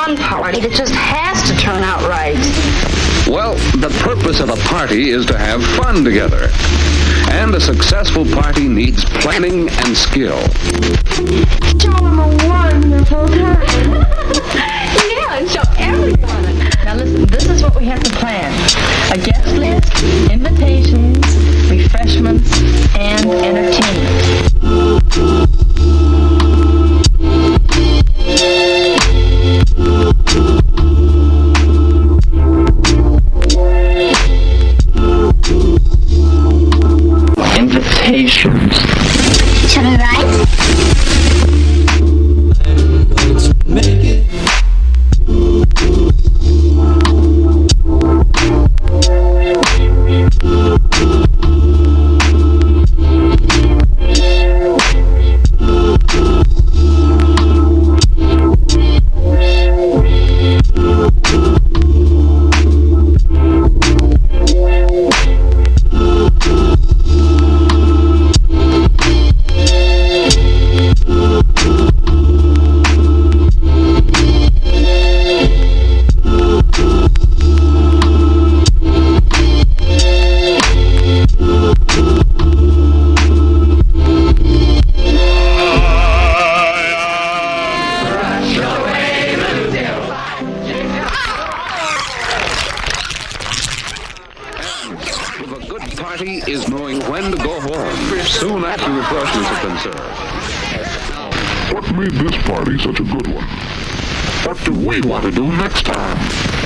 fun party that just has to turn out right. Well, the purpose of a party is to have fun together. And a successful party needs planning and skill. Show them a wonderful time. Yeah, and show everyone. Now listen, this is what we have to plan. A guest list, invitations, refreshments, and entertainment. Invitations. Shall we write? Make it. Is knowing when to go home soon after refreshments have been served. What made this party such a good one? What do we want to do next time?